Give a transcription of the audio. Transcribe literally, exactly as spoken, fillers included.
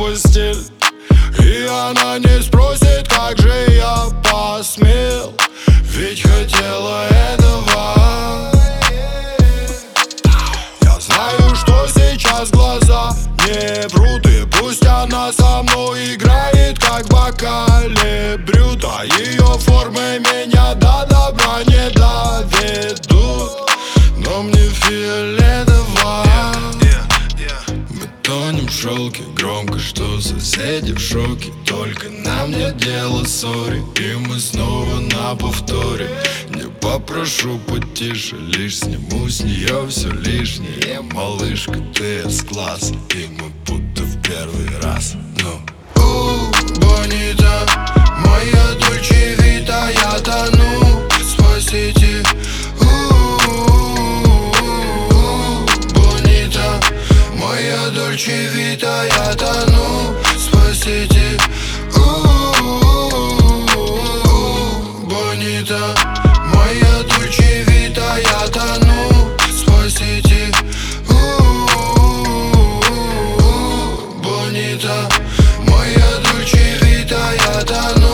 свой стиль. И она не спросит, как же я посмел, ведь хотела этого. Я знаю, что сейчас глаза не врут, и пусть она со мной играет, как в бокале брют, а ее формы меня до добра не доведут, но мне фиолетово. Мы тонем в шелке, громко, что соседи в шоке. Только нам нет дела, сори, и мы снова на повторе. Не попрошу потише, лишь сниму с нее все лишнее. Малышка, ты С-класс, и мы будто в первый раз. Ну, у, Бонита, моя Дольче Вита, я тону, спасите. Моя Дольче Вита, я тону, спасите. Бонита, моя Дольче Вита, я тону, спасите. Бонита, моя Дольче Вита, я тону.